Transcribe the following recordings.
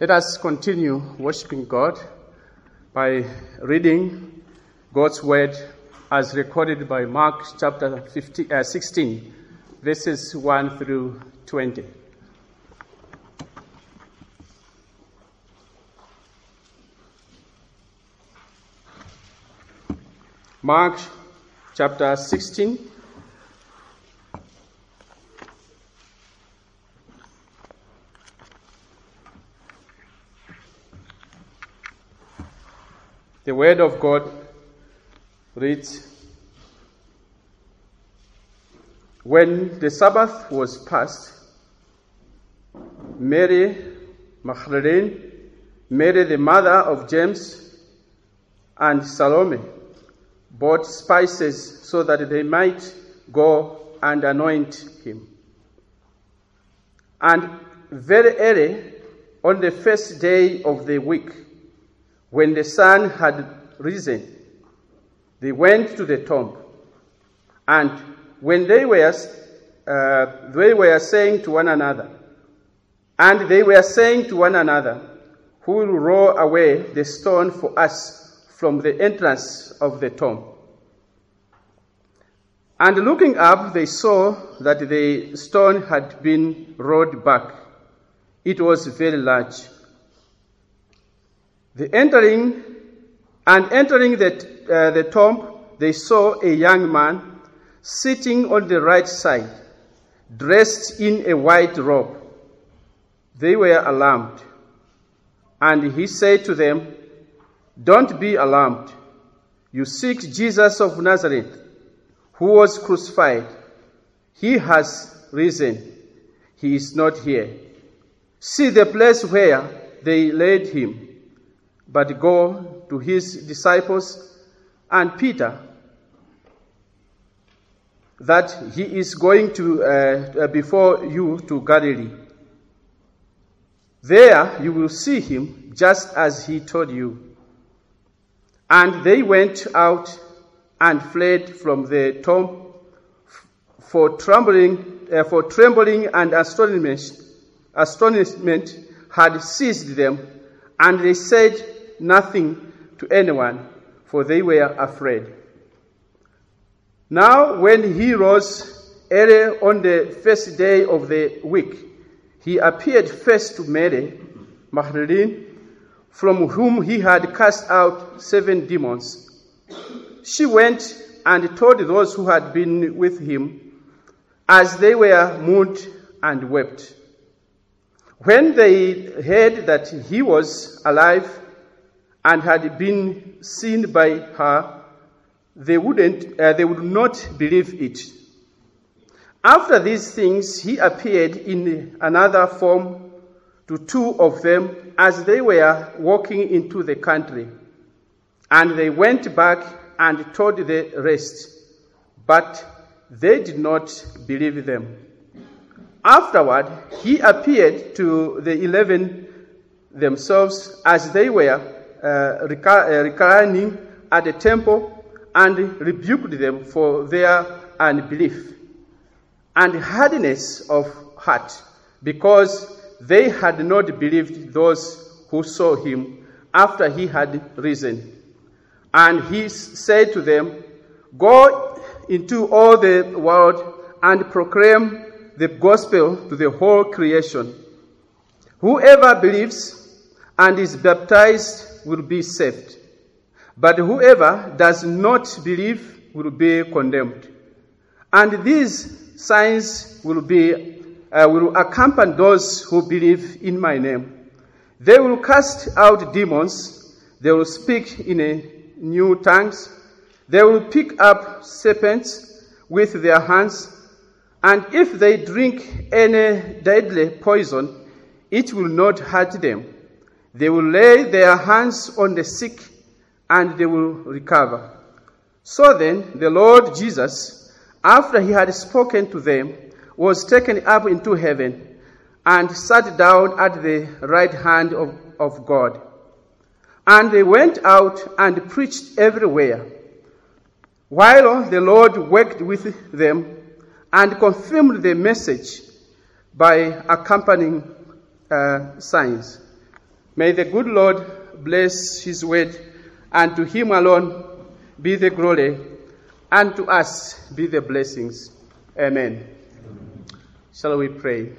Let us continue worshiping God by reading God's word as recorded by Mark chapter 16, verses 1 through 20. Mark chapter 16. The word of God reads, "When the Sabbath was past, Mary Magdalene, Mary the mother of James, and Salome bought spices so that they might go and anoint him. And very early on the first day of the week, when the sun had risen, they went to the tomb. And when they were saying to one another, who will roll away the stone for us from the entrance of the tomb? And looking up, they saw that the stone had been rolled back. It was very large. Entering the tomb, they saw a young man sitting on the right side, dressed in a white robe. They were alarmed. And he said to them, 'Don't be alarmed. You seek Jesus of Nazareth, who was crucified. He has risen. He is not here. See the place where they laid him. But go to his disciples and Peter, that he is going to before you to Galilee. There you will see him, just as he told you.' And they went out and fled from the tomb, for trembling and astonishment had seized them, and they said nothing to anyone, for they were afraid. Now when he rose early on the first day of the week, he appeared first to Mary Magdalene, from whom he had cast out 7 demons. She went and told those who had been with him, as they were moved and wept. When they heard that he was alive and had been seen by her, they would not believe it. After these things, he appeared in another form to 2 of them as they were walking into the country. And they went back and told the rest, but they did not believe them. Afterward, he appeared to the 11 themselves as they were reclining at the temple, and rebuked them for their unbelief and hardness of heart, because they had not believed those who saw him after he had risen. And he said to them, 'Go into all the world and proclaim the gospel to the whole creation. Whoever believes and is baptized will be saved, but whoever does not believe will be condemned. And these signs will accompany those who believe in my name. They will cast out demons. They will speak in new tongues. They will pick up serpents with their hands. And if they drink any deadly poison, it will not hurt them. They will lay their hands on the sick, and they will recover.' So then the Lord Jesus, after he had spoken to them, was taken up into heaven and sat down at the right hand of God. And they went out and preached everywhere, while the Lord worked with them and confirmed the message by accompanying signs. May the good Lord bless his word, and to him alone be the glory, and to us be the blessings. Amen. Shall we pray?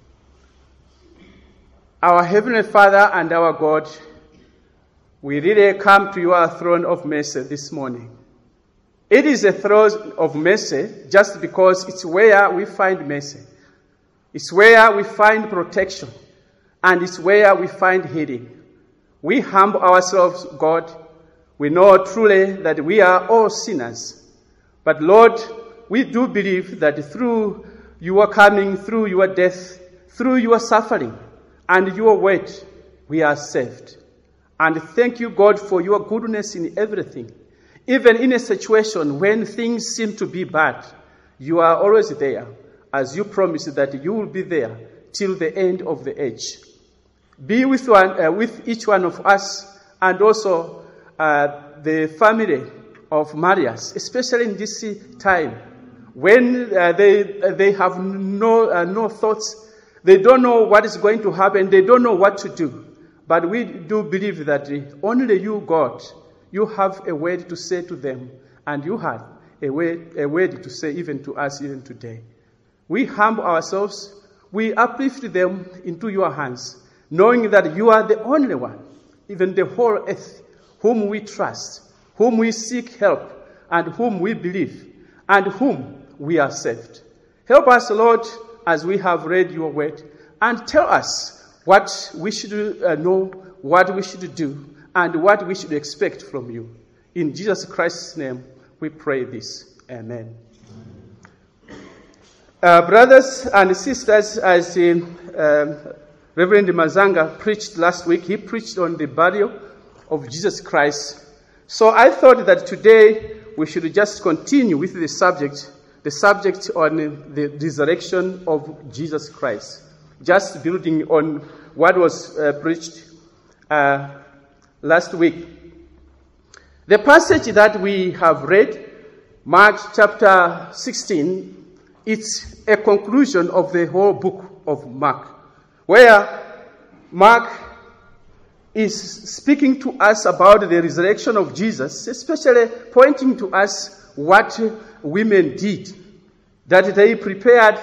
Our Heavenly Father and our God, we really come to your throne of mercy this morning. It is a throne of mercy just because it's where we find mercy. It's where we find protection. And it's where we find healing. We humble ourselves, God. We know truly that we are all sinners. But Lord, we do believe that through your coming, through your death, through your suffering, and your word, we are saved. And thank you, God, for your goodness in everything. Even in a situation when things seem to be bad, you are always there, as you promised that you will be there till the end of the age. Be with each one of us, and also the family of Marias, especially in this time when they have no thoughts. They don't know what is going to happen. They don't know what to do. But we do believe that only you, God, you have a word to say to them, and you have a word to say even to us even today. We humble ourselves. We uplift them into your hands, knowing that you are the only one, even the whole earth, whom we trust, whom we seek help, and whom we believe, and whom we are saved. Help us, Lord, as we have read your word, and tell us what we should know, what we should do, and what we should expect from you. In Jesus Christ's name, we pray this. Amen. Brothers and sisters, as Reverend Mazanga preached last week, he preached on the burial of Jesus Christ. So I thought that today we should just continue with the subject on the resurrection of Jesus Christ, just building on what was preached last week. The passage that we have read, Mark chapter 16, it's a conclusion of the whole book of Mark, where Mark is speaking to us about the resurrection of Jesus, especially pointing to us what women did, that they prepared,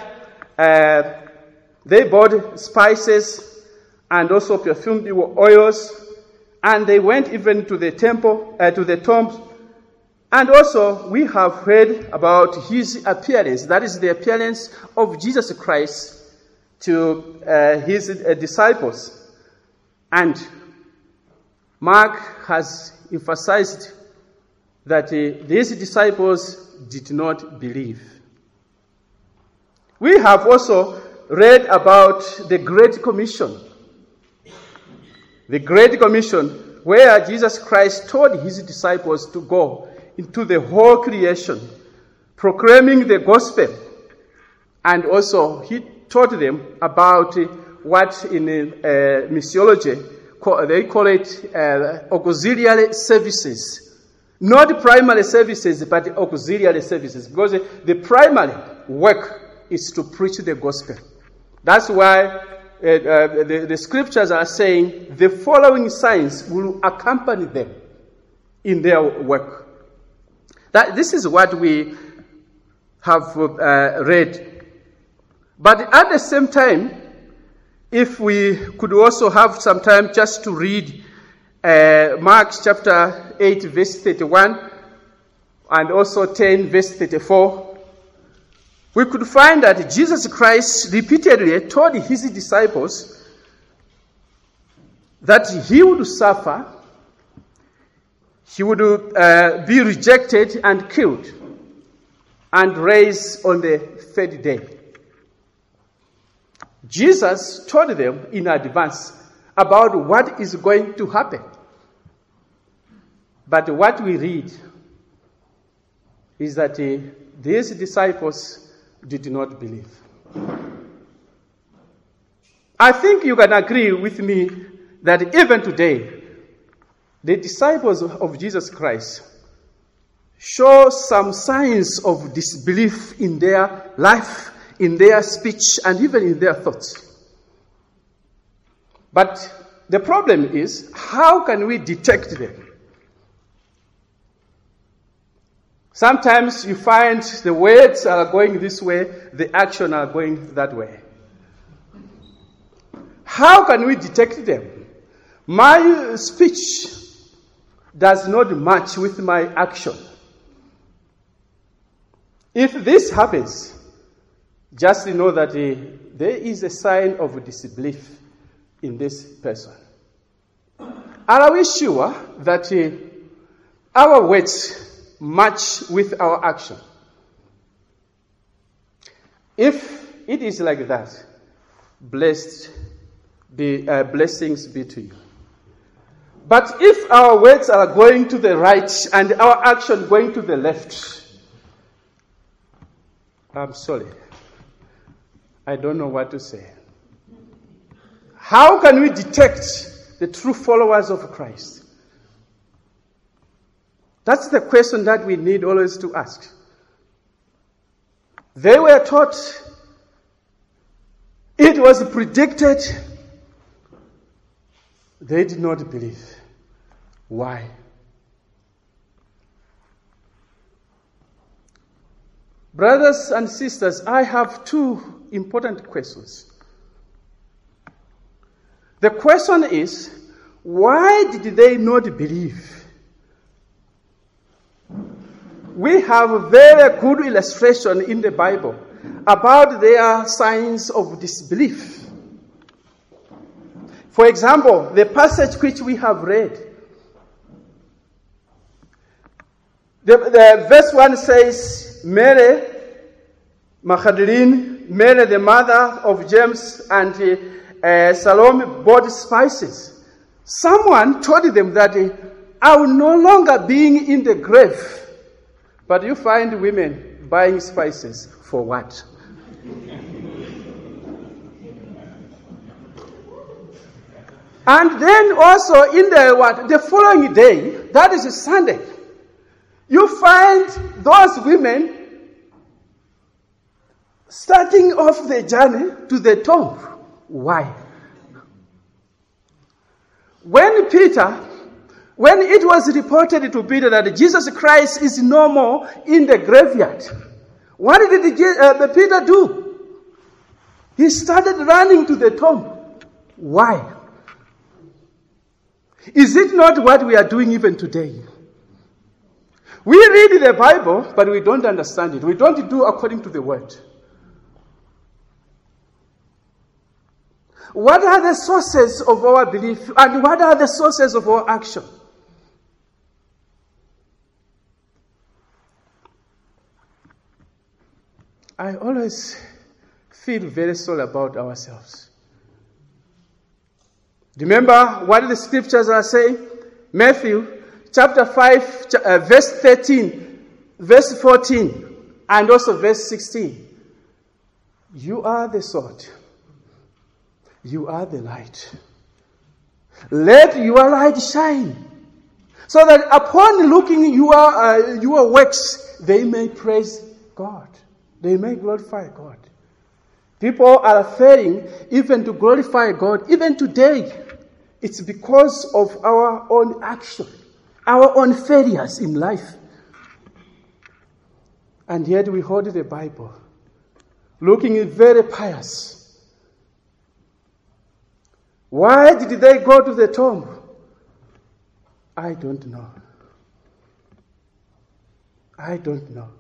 they bought spices and also perfumed oils, and they went even to the temple, to the tomb. And also we have heard about his appearance, that is the appearance of Jesus Christ to his disciples. And Mark has emphasized that these disciples did not believe. We have also read about the Great Commission. The Great Commission, where Jesus Christ told his disciples to go into the whole creation, proclaiming the gospel. And also he taught them about what in missiology they call it auxiliary services. Not primary services, but auxiliary services. Because the primary work is to preach the gospel. That's why the scriptures are saying the following signs will accompany them in their work. This is what we have read. But at the same time, if we could also have some time just to read Mark chapter 8, verse 31, and also 10, verse 34, we could find that Jesus Christ repeatedly told his disciples that he would suffer, he would be rejected and killed, and raised on the third day. Jesus told them in advance about what is going to happen. But what we read is that these disciples did not believe. I think you can agree with me that even today, the disciples of Jesus Christ show some signs of disbelief in their life, in their speech, and even in their thoughts. But the problem is, how can we detect them? Sometimes you find the words are going this way, the action are going that way. How can we detect them? My speech does not match with my action. If this happens, just know that there is a sign of disbelief in this person. Are we sure that our words match with our action? If it is like that, blessings be to you. But if our words are going to the right and our action going to the left, I'm sorry, I don't know what to say. How can we detect the true followers of Christ? That's the question that we need always to ask. They were taught, it was predicted, they did not believe. Why? Brothers and sisters, I have two important questions. The question is, why did they not believe? We have a very good illustration in the Bible about their signs of disbelief. For example, the passage which we have read, the verse 1 says, Mary Magdalene, Mary the mother of James, and Salome bought spices. Someone told them that I will no longer be in the grave. But you find women buying spices for what? And then also in the following day, that is a Sunday, you find those women starting off the journey to the tomb. Why? When it was reported to Peter that Jesus Christ is no more in the graveyard, what did Peter do? He started running to the tomb. Why? Is it not what we are doing even today? We read the Bible, but we don't understand it. We don't do according to the word. What are the sources of our belief, and what are the sources of our action? I always feel very sorry about ourselves. Remember what the scriptures are saying? Matthew chapter 5, verse 13, verse 14, and also verse 16. You are the salt. You are the light. Let your light shine, so that upon looking your works, they may praise God. They may glorify God. People are failing even to glorify God. Even today, it's because of our own action, our own failures in life. And yet we hold the Bible, looking very pious. Why did they go to the tomb? I don't know. I don't know.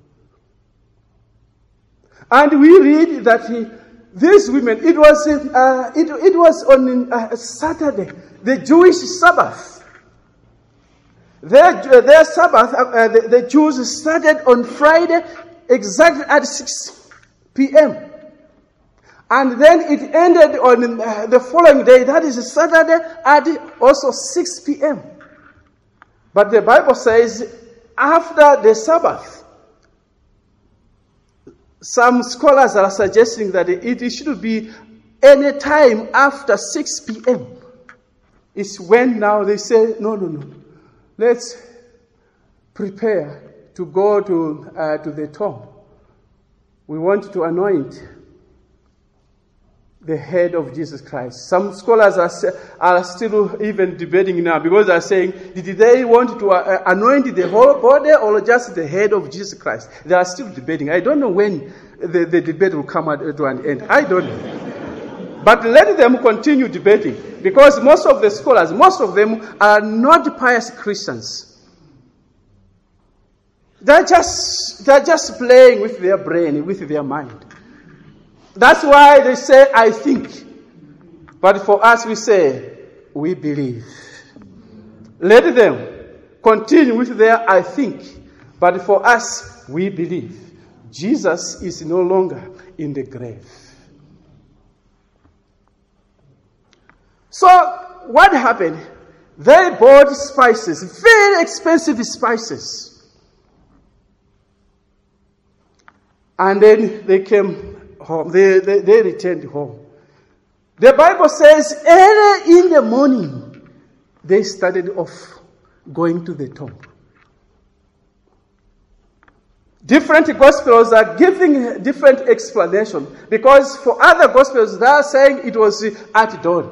And we read that these women, it was on Saturday, the Jewish Sabbath. Their Sabbath, the Jews started on Friday exactly at 6 p.m. And then it ended on the following day, that is Saturday, at also 6 p.m. But the Bible says after the Sabbath, some scholars are suggesting that it should be any time after 6 p.m. It's when now they say, no. Let's prepare to go to the tomb. We want to anoint the head of Jesus Christ. Some scholars are still even debating now because they are saying, did they want to anoint the whole body or just the head of Jesus Christ? They are still debating. I don't know when the debate will come to an end. I don't know. But let them continue debating, because most of the scholars, most of them are not pious Christians. They're just playing with their brain, with their mind. That's why they say, I think. But for us, we say, we believe. Let them continue with their I think. But for us, we believe. Jesus is no longer in the grave. So, what happened? They bought spices, very expensive spices. And then they came home. They returned home. The Bible says early in the morning, they started off going to the tomb. Different Gospels are giving different explanation, because for other Gospels, they are saying it was at dawn.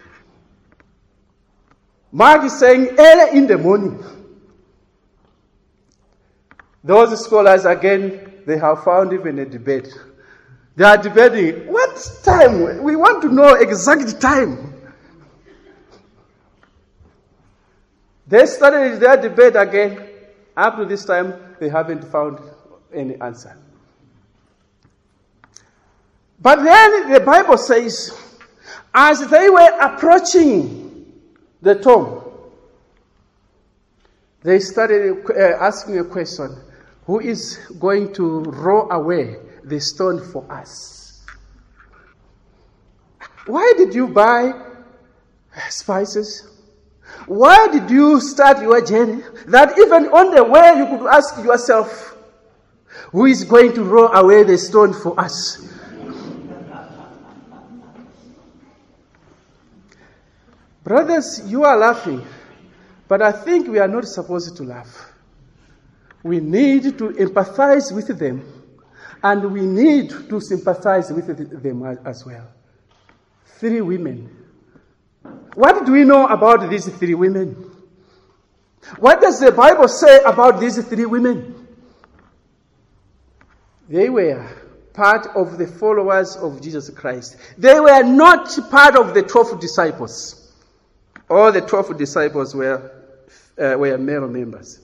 Mark is saying early in the morning. Those scholars, again, they have found even a debate. They are debating, what time? We want to know exact time. They started their debate again. Up to this time, they haven't found any answer. But then the Bible says, as they were approaching the tomb, they started asking a question: who is going to roll away the stone for us? Why did you buy spices? Why did you start your journey? That even on the way you could ask yourself, who is going to roll away the stone for us? Brothers, you are laughing, but I think we are not supposed to laugh. We need to empathize with them, and we need to sympathize with them as well. 3 women. What do we know about these 3 women? What does the Bible say about these 3 women? They were part of the followers of Jesus Christ. They were not part of the 12 disciples. All the 12 disciples were male members.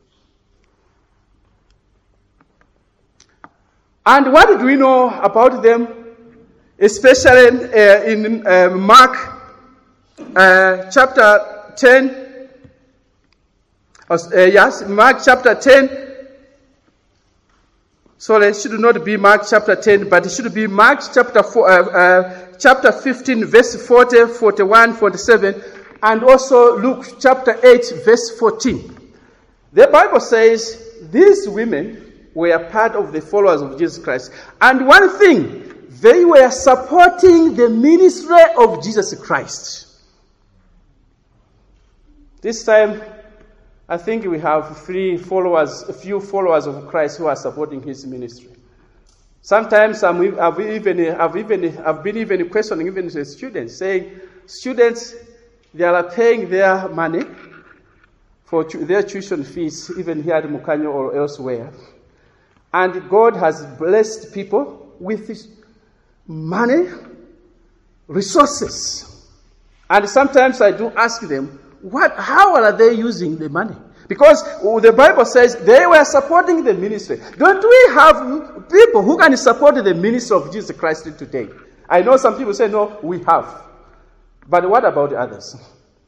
And what do we know about them? Especially in Mark chapter 10. Mark chapter 10. Sorry, it should not be Mark chapter 10, but it should be Mark chapter 15, verse 40, 41, 47, and also Luke chapter 8, verse 14. The Bible says these women were part of the followers of Jesus Christ. And one thing, they were supporting the ministry of Jesus Christ. This time, I think we have a few followers of Christ who are supporting his ministry. Sometimes I've been even questioning even the students, saying, students, they are paying their money for their tuition fees, even here at Mukanyo or elsewhere. And God has blessed people with money, resources. And sometimes I do ask them, how are they using the money? Because the Bible says they were supporting the ministry. Don't we have people who can support the ministry of Jesus Christ today? I know some people say, no, we have. But what about others?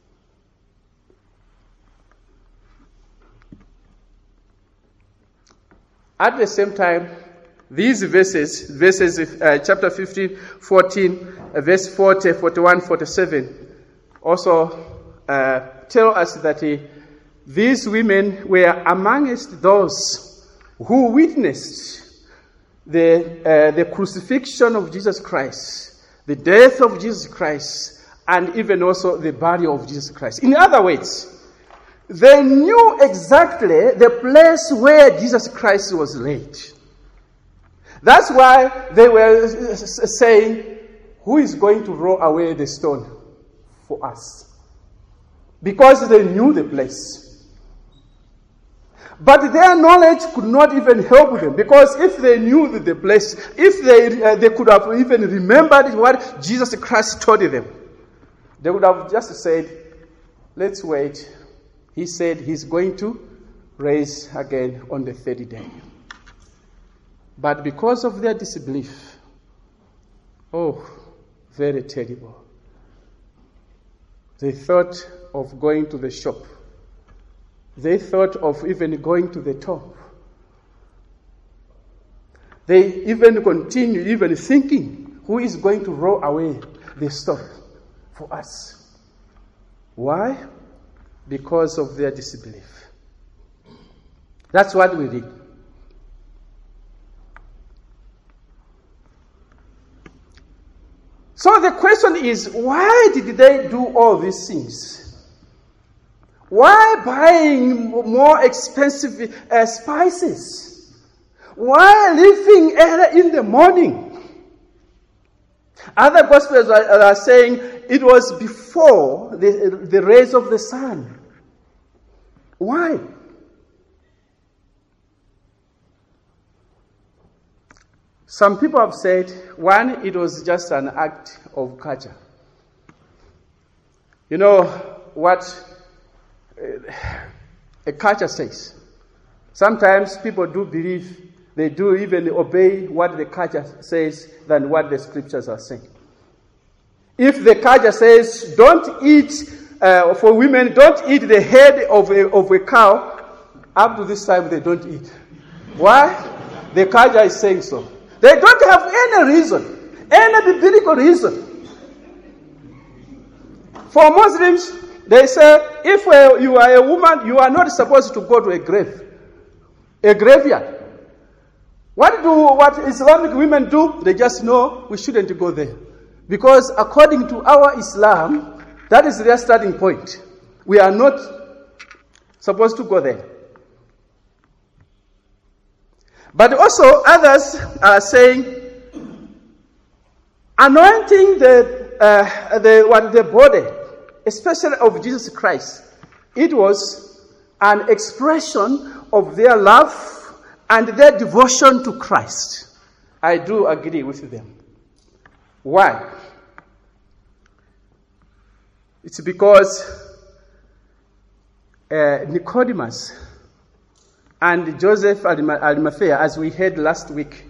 At the same time, these verses chapter 15, 14, verse 40, 41, 47, also tell us that these women were amongst those who witnessed the crucifixion of Jesus Christ, the death of Jesus Christ, and even also the burial of Jesus Christ. In other words, they knew exactly the place where Jesus Christ was laid. That's why they were saying, who is going to roll away the stone for us. Because they knew the place. But their knowledge could not even help them, because if they knew the place, if they could have even remembered what Jesus Christ told them, they would have just said, let's wait. He said he's going to rise again on the third day. But because of their disbelief, very terrible, they thought of going to the shop. They thought of even going to the top. They even continue even thinking, who is going to roll away the stone for us? Why? Because of their disbelief. That's what we read. So the question is, why did they do all these things? Why buying more expensive spices? Why leaving early in the morning? Other Gospels are saying it was before the rays of the sun. Why? Some people have said, one, it was just an act of culture. You know what a culture says. Sometimes people do believe, they do even obey what the culture says than what the scriptures are saying. If the culture says, don't eat, for women, don't eat the head of a cow, up to this time they don't eat. Why? The culture is saying so. They don't have any reason, any biblical reason. For Muslims, they say, if you are a woman, you are not supposed to go to a graveyard. What Islamic women do? They just know we shouldn't go there. Because according to our Islam, that is their starting point. We are not supposed to go there. But also others are saying, anointing the body, especially of Jesus Christ, it was an expression of their love and their devotion to Christ. I do agree with them. Why? It's because Nicodemus and Joseph Arimathea, as we heard last week,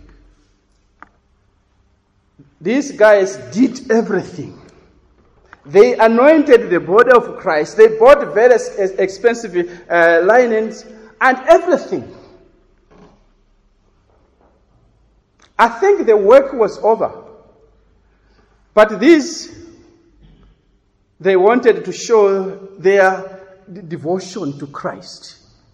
these guys did everything. They anointed the body of Christ. They bought very expensive linens and everything. I think the work was over. But they wanted to show their devotion to Christ.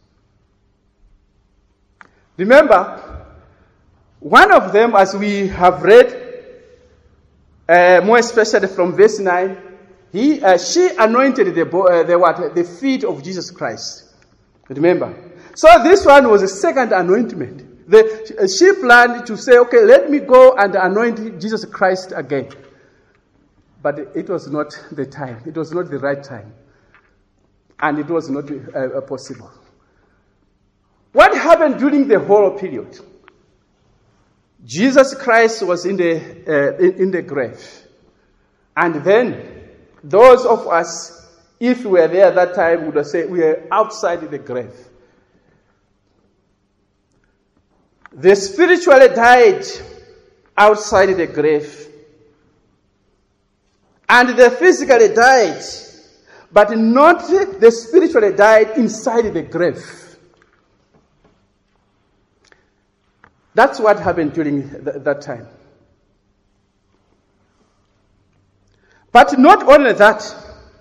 Remember, one of them, as we have read, more especially from verse 9, she anointed the feet of Jesus Christ. Remember? So this one was a second anointment. She planned to say, okay, let me go and anoint Jesus Christ again. But it was not the time. It was not the right time. And it was not possible. What happened during the whole period? Jesus Christ was in the grave. And then, those of us, if we were there at that time, would have said we are outside the grave. They spiritually died outside the grave. And they physically died, but not the spiritually died inside the grave. That's what happened during that time. But not only that,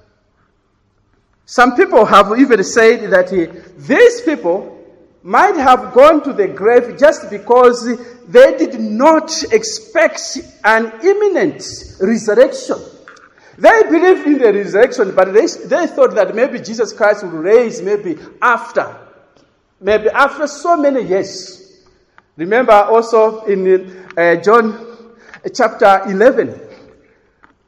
some people have even said that these people might have gone to the grave just because they did not expect an imminent resurrection. They believed in the resurrection, but they thought that maybe Jesus Christ would rise maybe after so many years. Remember also in John chapter 11,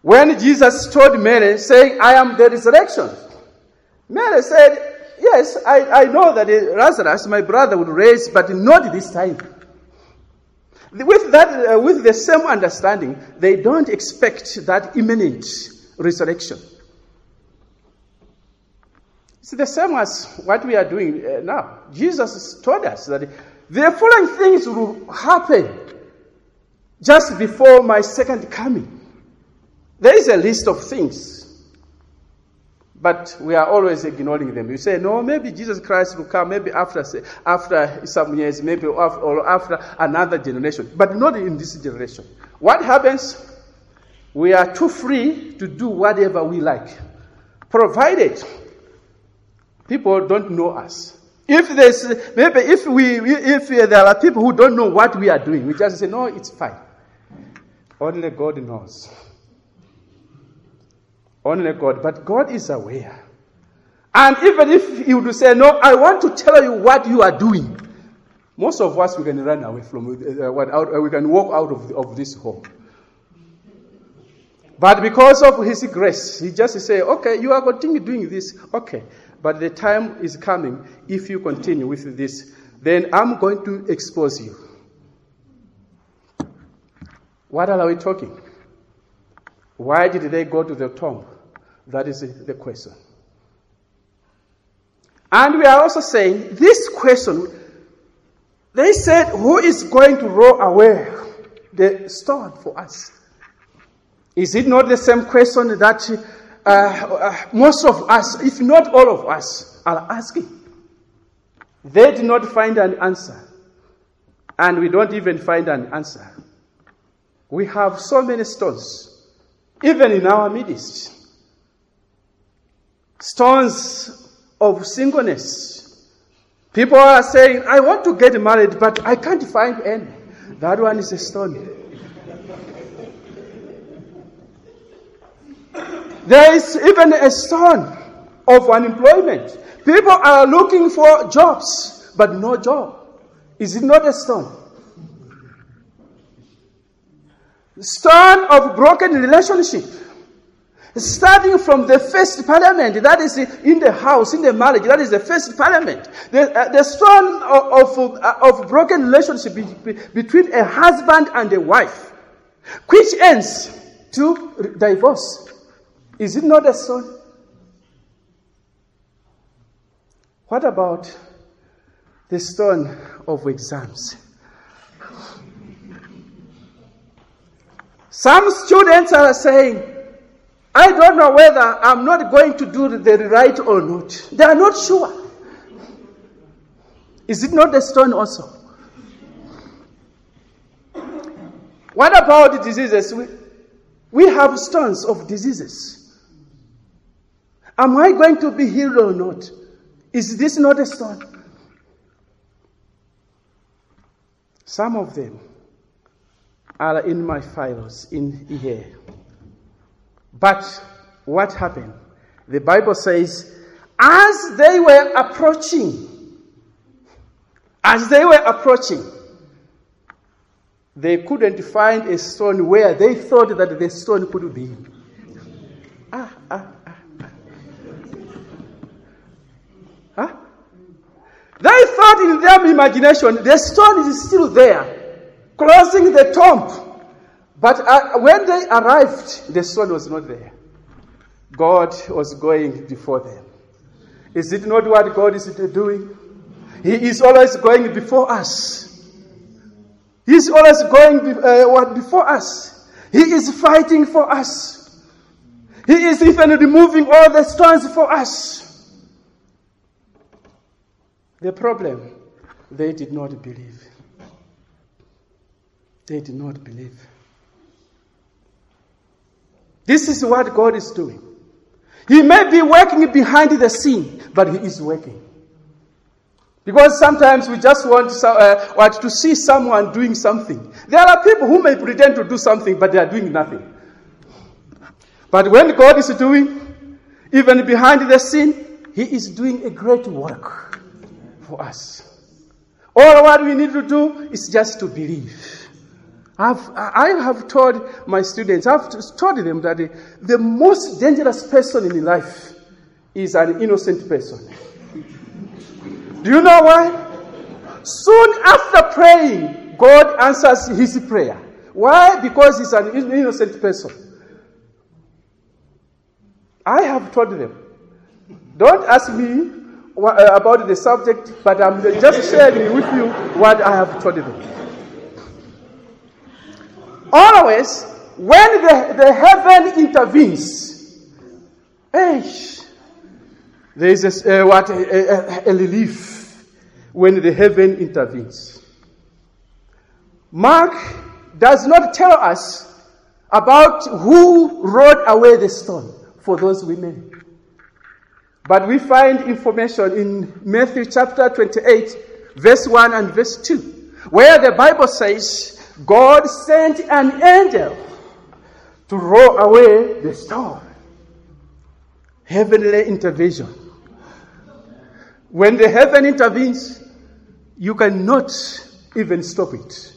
When Jesus told Mary, saying, I am the resurrection, Mary said, yes, I know that Lazarus, my brother, would raise, but not this time. With the same understanding, they don't expect that imminent resurrection. It's the same as what we are doing now. Jesus told us that the following things will happen just before my second coming. There is a list of things, but we are always ignoring them. You say, no, maybe Jesus Christ will come, maybe after some years, maybe after another generation, but not in this generation. What happens? We are too free to do whatever we like, provided people don't know us. If there are people who don't know what we are doing, we just say, no, it's fine. Only God knows. Only God. But God is aware. And even if He would say, no, I want to tell you what you are doing, most of us, we can run away from we can walk out of this home. But because of His grace, He just say, okay, you are continuing doing this. Okay. But the time is coming, if you continue with this, then I'm going to expose you. What are we talking? Why did they go to the tomb? That is the question. And we are also saying, this question, they said, who is going to roll away the stone for us? Is it not the same question that most of us, if not all of us, are asking? They did not find an answer. And we don't even find an answer. We have so many stones, even in our midst. Stones of singleness. People are saying, I want to get married, but I can't find any. That one is a stone. There is even a stone of unemployment. People are looking for jobs, but no job. Is it not a stone? Stone of broken relationship. Starting from the first parliament, that is in the house, in the marriage, that is the first parliament. The stone of broken relationship between a husband and a wife, which ends to divorce. Is it not a stone? What about the stone of exams? Some students are saying, I don't know whether I'm not going to do the right or not. They are not sure. Is it not a stone also? What about the diseases? We have stones of diseases. Am I going to be healed or not? Is this not a stone? Some of them are in my files in here. But what happened? The Bible says, as they were approaching, they couldn't find a stone where they thought that the stone could be. They thought in their imagination the stone is still there, closing the tomb. But when they arrived, the stone was not there. God was going before them. Is it not what God is doing? He is always going before us. He is always going before us. He is fighting for us. He is even removing all the stones for us. The problem, they did not believe. They did not believe. This is what God is doing. He may be working behind the scene, but He is working. Because sometimes we just want to see someone doing something. There are people who may pretend to do something, but they are doing nothing. But when God is doing, even behind the scene, He is doing a great work for us. All what we need to do is just to believe. I have told my students, I've told them that the most dangerous person in life is an innocent person. Do you know why? Soon after praying, God answers his prayer. Why? Because he's an innocent person. I have told them. Don't ask me about the subject, but I'm just sharing with you what I have told them. Always, when the heaven intervenes, there is a relief when the heaven intervenes. Mark does not tell us about who rolled away the stone for those women. But we find information in Matthew chapter 28, verse 1 and verse 2, where the Bible says, God sent an angel to roll away the stone. Heavenly intervention. When the heaven intervenes, you cannot even stop it.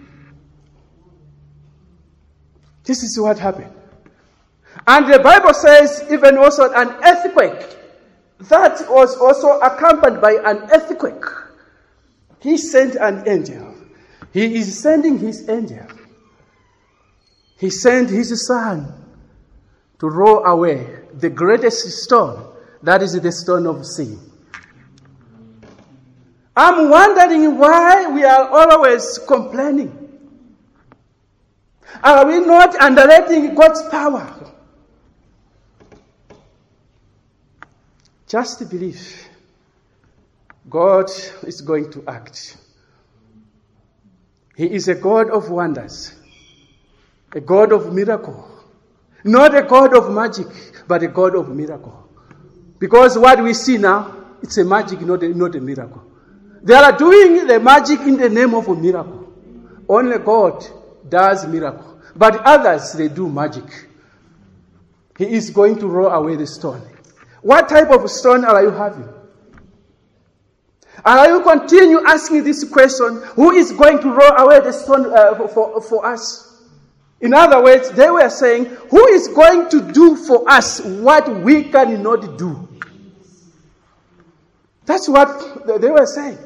This is what happened. And the Bible says even also an earthquake that was also accompanied by an earthquake. He sent an angel. He is sending his angel. He sent his son to roll away the greatest stone, that is the stone of sin. I'm wondering why we are always complaining. Are we not underrating God's power? Just believe God is going to act. He is a God of wonders, a God of miracle. Not a God of magic, but a God of miracle. Because what we see now, it's a magic, not a miracle. They are doing the magic in the name of a miracle. Only God does miracle. But others, they do magic. He is going to roll away the stone. What type of stone are you having? Are you continue asking this question, who is going to roll away the stone for us? In other words, they were saying, who is going to do for us what we cannot do? That's what they were saying.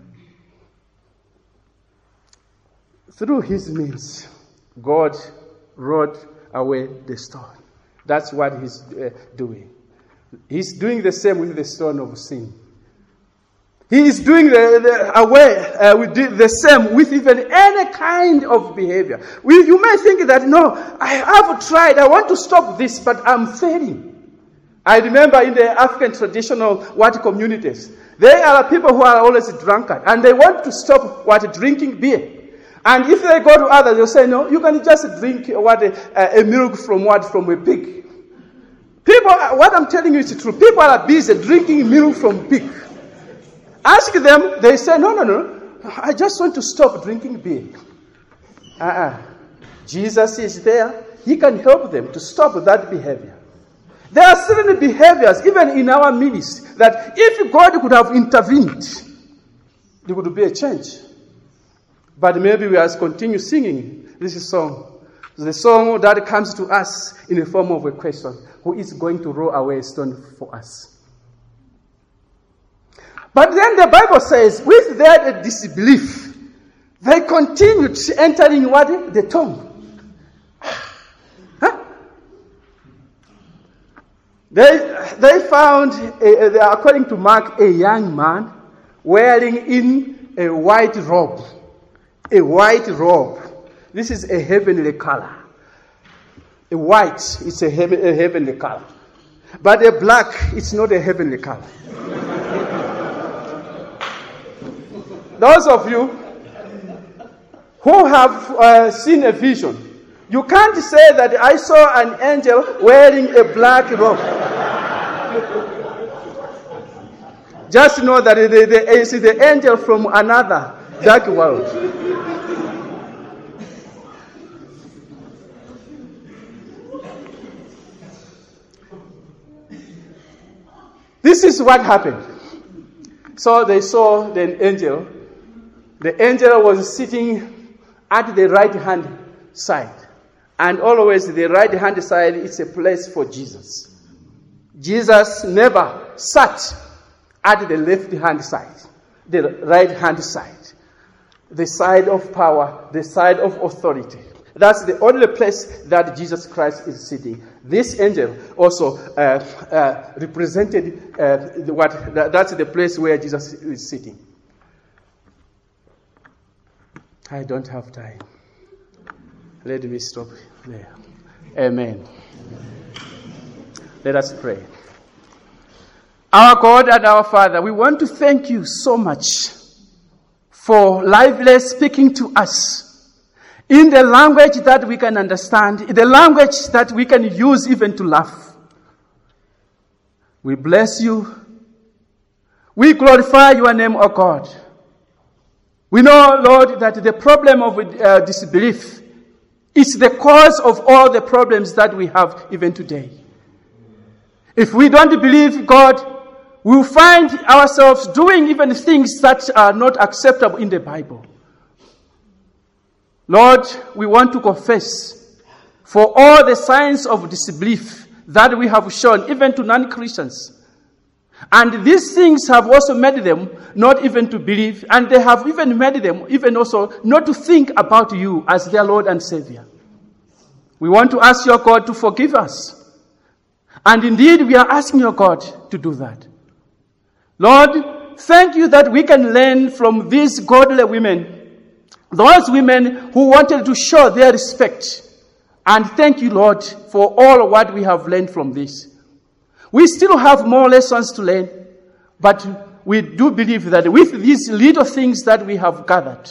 Through his means, God rolled away the stone. That's what he's doing. He's doing the same with the stone of sin. He is doing the same with even any kind of behavior. You may think that, no, I have tried, I want to stop this, but I'm failing. I remember in the African traditional communities, there are people who are always drunkard, and they want to stop drinking beer. And if they go to others, they'll say, no, you can just drink a milk from a pig. People, what I'm telling you is true. People are busy drinking milk from pig. Ask them, they say, no, I just want to stop drinking beer. Jesus is there. He can help them to stop that behavior. There are certain behaviors, even in our ministry, that if God could have intervened, there would be a change. But maybe we have continue singing this song. The song that comes to us in the form of a question. Who is going to roll away a stone for us? But then the Bible says, with their disbelief, they continued entering the tomb. They found, according to Mark, a young man wearing in a white robe. A white robe. This is a heavenly color. A white is a heavenly color. But a black, it's not a heavenly color. Those of you who have seen a vision, you can't say that I saw an angel wearing a black robe. Just know that it is the angel from another dark world. This is what happened. So they saw the angel. The angel was sitting at the right-hand side. And always the right-hand side is a place for Jesus. Jesus never sat at the left-hand side, the right-hand side, the side of power, the side of authority. That's the only place that Jesus Christ is sitting. This angel also represented that's the place where Jesus is sitting. I don't have time. Let me stop there. Amen. Let us pray. Our God and our Father, we want to thank you so much for lively speaking to us in the language that we can understand, the language that we can use even to laugh. We bless you. We glorify your name, O God. We know, Lord, that the problem of disbelief is the cause of all the problems that we have even today. If we don't believe God, we will find ourselves doing even things that are not acceptable in the Bible. Lord, we want to confess for all the signs of disbelief that we have shown, even to non-Christians. And these things have also made them not even to believe, and they have even made them even also not to think about you as their Lord and Savior. We want to ask your God to forgive us. And indeed, we are asking your God to do that. Lord, thank you that we can learn from these godly women, those women who wanted to show their respect. And thank you, Lord, for all what we have learned from this. We still have more lessons to learn, but we do believe that with these little things that we have gathered,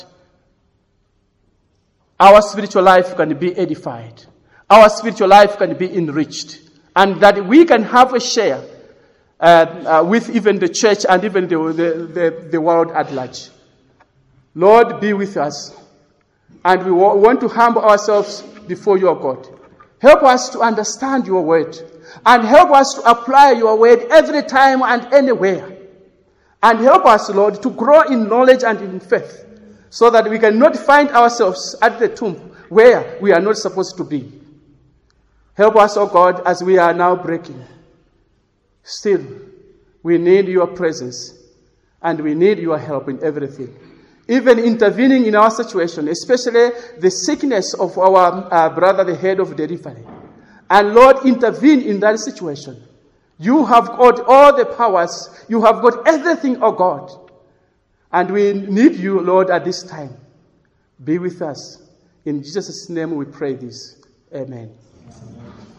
our spiritual life can be edified. Our spiritual life can be enriched. And that we can have a share with even the church and even the world at large. Lord, be with us. And we want to humble ourselves before your God. Help us to understand your word. And help us to apply your word every time and anywhere. And help us, Lord, to grow in knowledge and in faith, so that we cannot find ourselves at the tomb where we are not supposed to be. Help us, O God, as we are now breaking. Still, we need your presence, and we need your help in everything. Even intervening in our situation, especially the sickness of our brother, the head of delivery. And Lord, intervene in that situation. You have got all the powers. You have got everything, O God. And we need you, Lord, at this time. Be with us. In Jesus' name we pray this. Amen.